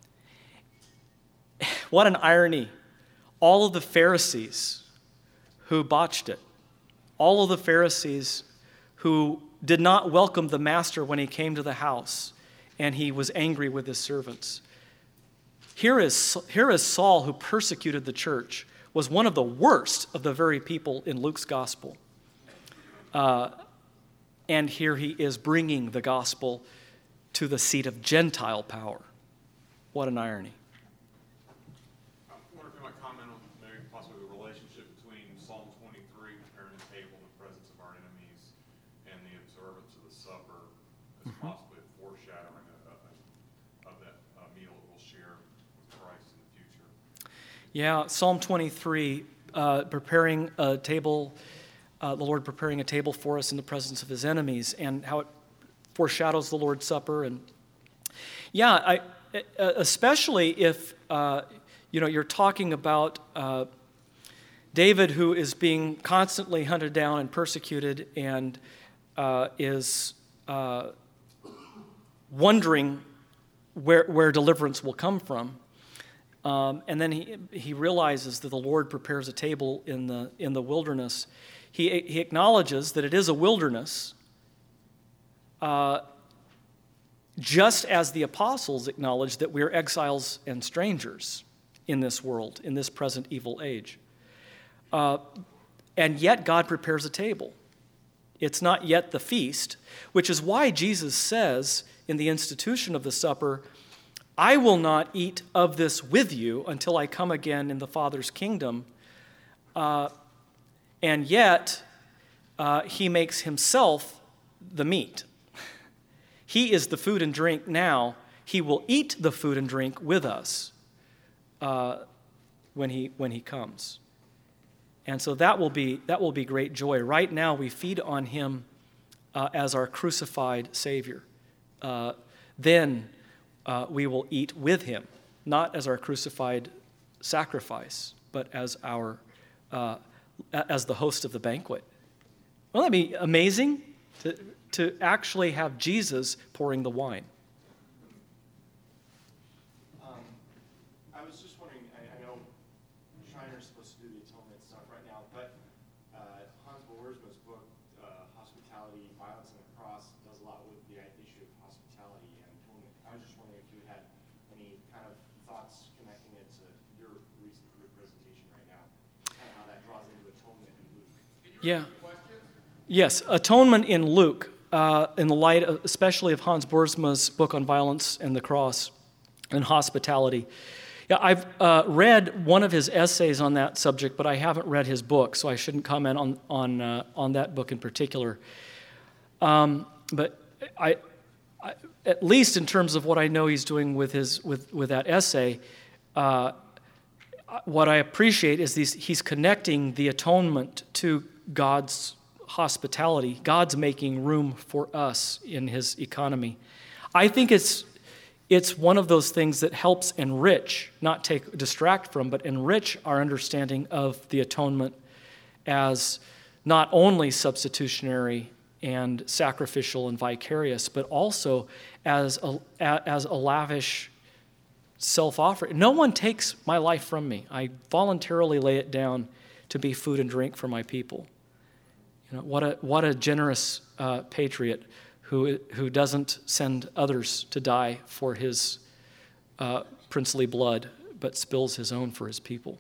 What an irony! All of the Pharisees who botched it, all of the Pharisees who did not welcome the master when he came to the house, and he was angry with his servants. Here is, here is Saul, who persecuted the church, was one of the worst of the very people in Luke's gospel. Uh, and here he is bringing the gospel to the seat of Gentile power. What an irony. I wonder if you might comment on maybe possibly the relationship between Psalm twenty-three, preparing a table in the presence of our enemies, and the observance of the supper as Mm-hmm. possibly a foreshadowing of, of, of that uh, meal that we'll share with Christ in the future. Yeah, Psalm twenty-three, uh, preparing a table, uh, the Lord preparing a table for us in the presence of his enemies, and how it foreshadows the Lord's Supper. And yeah, I, especially if uh, you know you're talking about uh, David, who is being constantly hunted down and persecuted, and uh, is uh, wondering where where deliverance will come from. Um, and then he he realizes that the Lord prepares a table in the in the wilderness. He he acknowledges that it is a wilderness, uh, just as the apostles acknowledged that we're exiles and strangers in this world, in this present evil age. Uh, and yet God prepares a table. It's not yet the feast, which is why Jesus says in the institution of the supper, I will not eat of this with you until I come again in the Father's kingdom. Uh, and yet, uh, he makes himself the meat. He is the food and drink now. He will eat the food and drink with us uh, when he when he comes. And so that will be that will be great joy. Right now, we feed on him uh, as our crucified Savior. Uh, then uh, we will eat with him, not as our crucified sacrifice, but as our uh, as the host of the banquet. Won't that be amazing to to actually have Jesus pouring the wine? Um, I was just wondering, I, I know Schreiner's supposed to do the atonement stuff right now, but uh, Hans Boersma's book, uh, Hospitality, Violence, and the Cross, does a lot with the issue of hospitality and atonement. I was just wondering if you had any kind of thoughts connecting it to your recent group presentation right now, kind of how that draws Yeah. Yes, atonement in Luke, uh, in the light of, especially of Hans Boersma's book on violence and the cross and hospitality. Yeah, I've uh, read one of his essays on that subject, but I haven't read his book, so I shouldn't comment on on uh, on that book in particular. Um, but I, I, at least in terms of what I know he's doing with his with with that essay, uh, what I appreciate is these, he's connecting the atonement to God's hospitality, God's making room for us in his economy. I think it's it's one of those things that helps enrich, not take distract from, but enrich our understanding of the atonement as not only substitutionary and sacrificial and vicarious, but also as a, as a lavish self-offering. No one takes my life from me. I voluntarily lay it down to be food and drink for my people. You know, what a what a generous uh, patriot who who doesn't send others to die for his uh, princely blood, but spills his own for his people.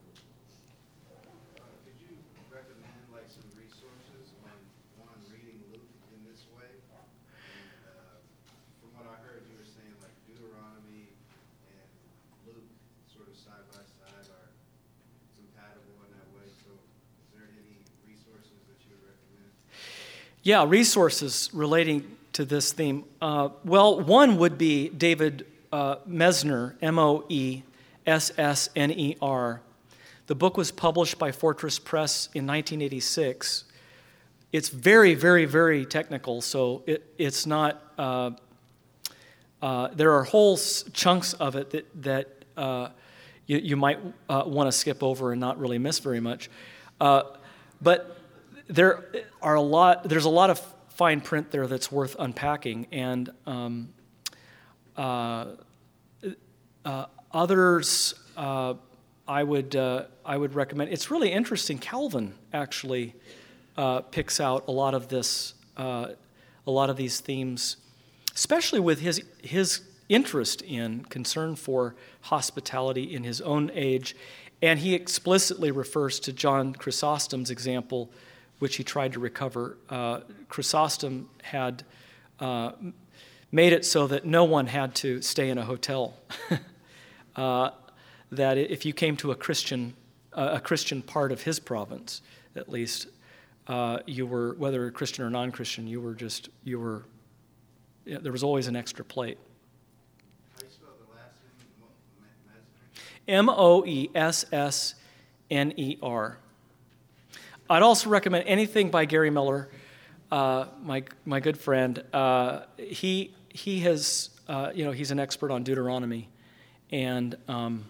Uh, could you recommend like some resources on one reading Luke in this way? And, uh, from what I heard, you were saying like Deuteronomy and Luke sort of side by side are compatible in that way. So, is there any resources that you would recommend? Yeah, resources relating to this theme. Uh, well, one would be David uh, Messner, M O E S S N E R. The book was published by Fortress Press in nineteen eighty-six. It's very, very, very technical, so it, it's not, uh, uh, there are whole chunks of it that, that uh, you, you might uh, want to skip over and not really miss very much. Uh, but there are a lot, there's a lot of fine print there that's worth unpacking, and um, uh, uh, others uh, I would uh, I would recommend. It's really interesting. Calvin actually uh, picks out a lot of this, uh, a lot of these themes, especially with his his interest in concern for hospitality in his own age, and he explicitly refers to John Chrysostom's example, which he tried to recover. Uh, Chrysostom had uh, made it so that no one had to stay in a hotel. uh, that if you came to a Christian, uh, a Christian part of his province, at least, uh, you were, whether Christian or non-Christian, you were just, you were, you know, there was always an extra plate. How do you spell the last name? Messner? M O E S S N E R. I'd also recommend anything by Gary Miller, uh, my my good friend. Uh, he he has uh, you know he's an expert on Deuteronomy, and um,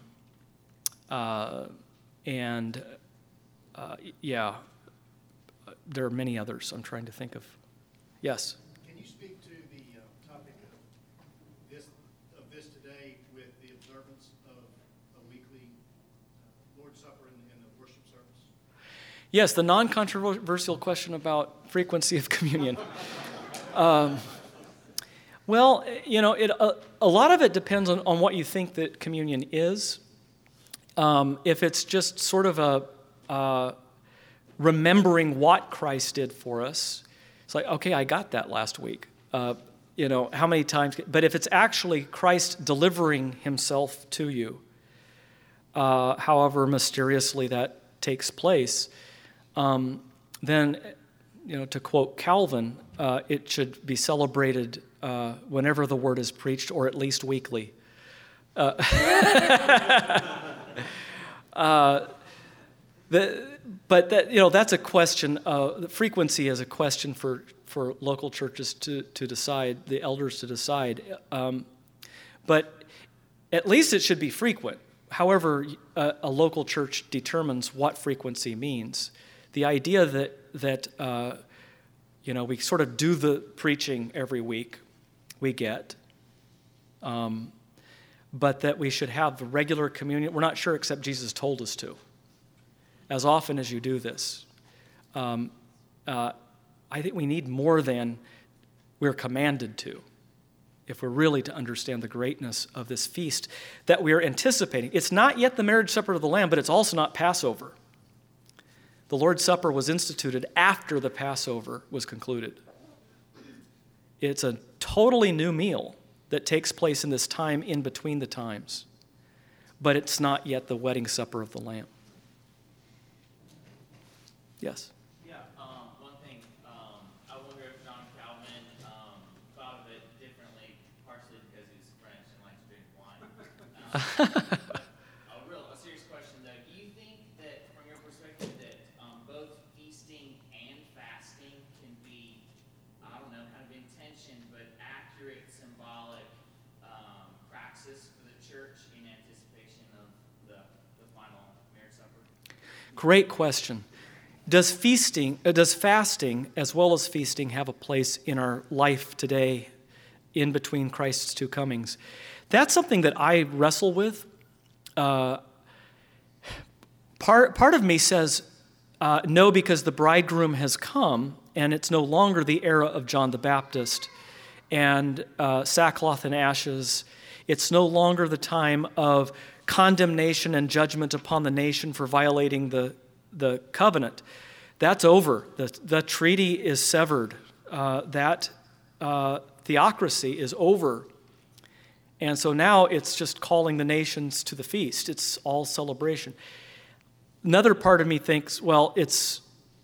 uh, and uh, yeah, there are many others. I'm trying to think of. Yes. Can you speak to the uh, topic of this, of this today with the observance of a weekly uh, Lord's Supper in, in the worship service? Yes, the non-controversial question about frequency of communion. um, well, you know, it, a, a lot of it depends on, on what you think that communion is. Um, if it's just sort of a uh, remembering what Christ did for us, it's like, okay, I got that last week. Uh, you know, how many times? But if it's actually Christ delivering himself to you, uh, however mysteriously that takes place, Um, then, you know, to quote Calvin, uh, it should be celebrated uh, whenever the word is preached, or at least weekly. Uh, uh, the, but that, you know, that's a question. Uh, the frequency is a question for, for local churches to to decide, the elders to decide. Um, but at least it should be frequent. However, a, a local church determines what frequency means. The idea that, that uh, you know, we sort of do the preaching every week, we get, um, but that we should have the regular communion, we're not sure except Jesus told us to. As often as you do this. Um, uh, I think we need more than we're commanded to, if we're really to understand the greatness of this feast that we are anticipating. It's not yet the marriage supper of the Lamb, but it's also not Passover. The Lord's Supper was instituted after the Passover was concluded. It's a totally new meal that takes place in this time in between the times. But it's not yet the wedding supper of the Lamb. Yes? Yeah, um, one thing, um, I wonder if John Calvin um, thought of it differently, partially because he's French and likes to drink wine. Um, but a real, a serious question though, do you think that, from your perspective, that um, both feasting and fasting can be, I don't know, kind of in tension, but accurate, symbolic um, praxis for the church in anticipation of the, the final marriage supper? Great question. Does feasting, uh, does fasting as well as feasting have a place in our life today in between Christ's two comings? That's something that I wrestle with. Uh, part, part of me says uh, no, because the bridegroom has come and it's no longer the era of John the Baptist and uh, sackcloth and ashes. It's no longer the time of condemnation and judgment upon the nation for violating the the covenant. That's over. The, the treaty is severed. Uh, that uh, theocracy is over. And so now it's just calling the nations to the feast. It's all celebration. Another part of me thinks, well, it's,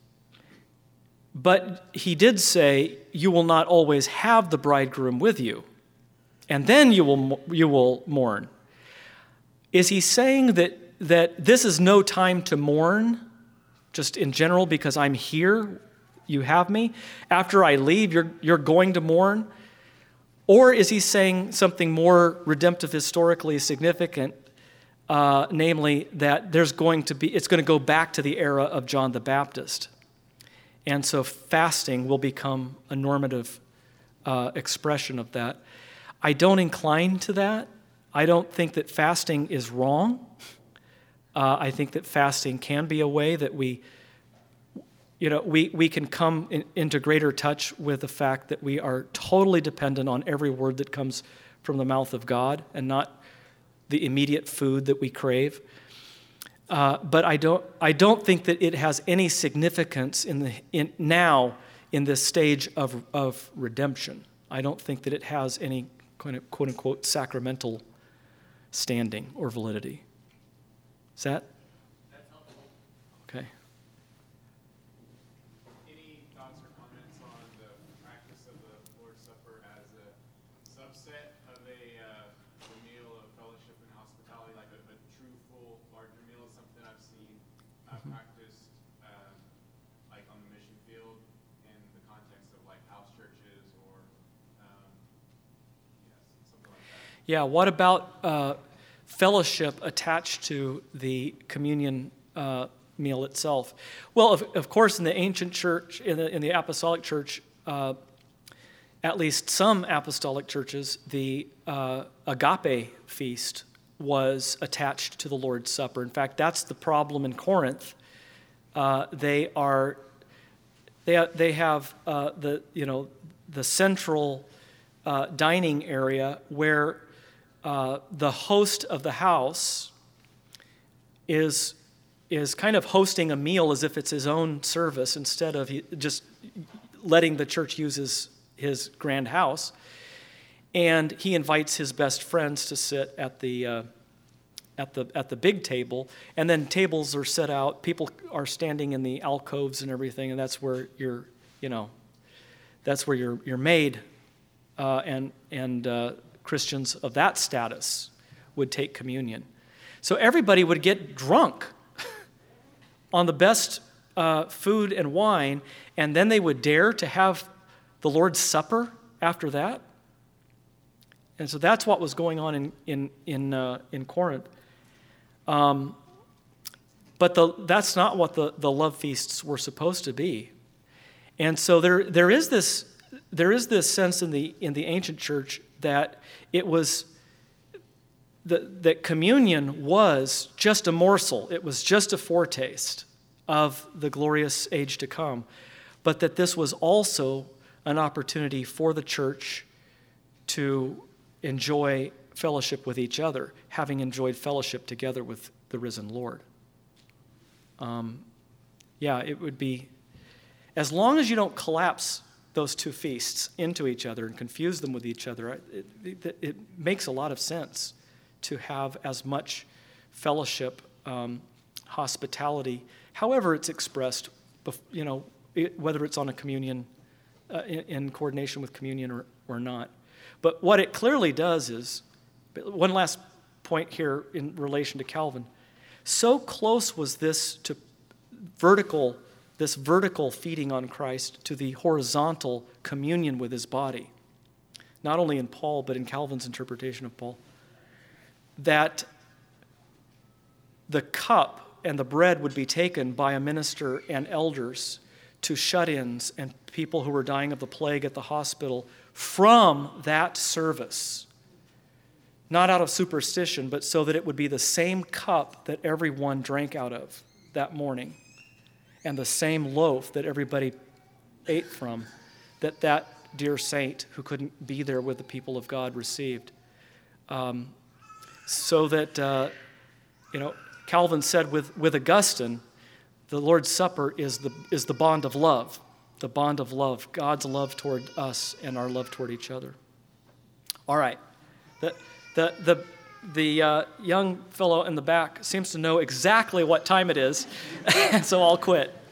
but he did say, you will not always have the bridegroom with you, and then you will you will mourn. Is he saying that that this is no time to mourn? Just in general, because I'm here, you have me. After I leave, you're, you're going to mourn? Or is he saying something more redemptive, historically significant, uh, namely that there's going to be, it's going to go back to the era of John the Baptist. And so fasting will become a normative uh, expression of that. I don't incline to that. I don't think that fasting is wrong. Uh, I think that fasting can be a way that we, you know, we, we can come in, into greater touch with the fact that we are totally dependent on every word that comes from the mouth of God and not the immediate food that we crave. Uh, but I don't, I don't think that it has any significance in the in now in this stage of of redemption. I don't think that it has any kind of quote unquote sacramental standing or validity. Is that? That's helpful. Okay. Any thoughts or comments on the practice of the Lord's Supper as a subset of a, uh, a meal of fellowship and hospitality, like a, a true, full, larger meal is something I've seen uh, Mm-hmm. practiced um, like on the mission field in the context of like house churches or um, yes, something like that. Yeah. What about uh, fellowship attached to the communion uh, meal itself? Well, of, of course, in the ancient church, in the, in the apostolic church, uh, at least some apostolic churches, the uh, agape feast was attached to the Lord's Supper. In fact, that's the problem in Corinth. Uh, they are, they they have uh, the you know the central uh, dining area where Uh, the host of the house is, is kind of hosting a meal as if it's his own service instead of he, just letting the church use his, his grand house. And he invites his best friends to sit at the, uh, at the, at the big table. And then tables are set out. People are standing in the alcoves and everything, and that's where you're, you know, that's where you're, you're made uh, and, and uh, Christians of that status would take communion. So everybody would get drunk on the best uh, food and wine, and then they would dare to have the Lord's Supper after that. And so that's what was going on in in in, uh, in Corinth. Um, but the, that's not what the, the love feasts were supposed to be. And so there there is this there is this sense in the in the ancient church that it was that, that communion was just a morsel. It was just a foretaste of the glorious age to come, but that this was also an opportunity for the church to enjoy fellowship with each other, having enjoyed fellowship together with the risen Lord. Um, yeah, it would be, as long as you don't collapse those two feasts into each other and confuse them with each other, it, it, it makes a lot of sense to have as much fellowship, um, hospitality, however it's expressed, bef- you know, it, whether it's on a communion, uh, in, in coordination with communion or, or not. But what it clearly does is, one last point here in relation to Calvin, so close was this to vertical, this vertical feeding on Christ to the horizontal communion with his body, not only in Paul, but in Calvin's interpretation of Paul, that the cup and the bread would be taken by a minister and elders to shut-ins and people who were dying of the plague at the hospital from that service, not out of superstition, but so that it would be the same cup that everyone drank out of that morning and the same loaf that everybody ate from, that that dear saint who couldn't be there with the people of God received. Um, so that, uh, you know, Calvin said with, with Augustine, the Lord's Supper is the, is the bond of love, the bond of love, God's love toward us and our love toward each other. All right. The, the, the, the uh, young fellow in the back seems to know exactly what time it is, and so I'll quit.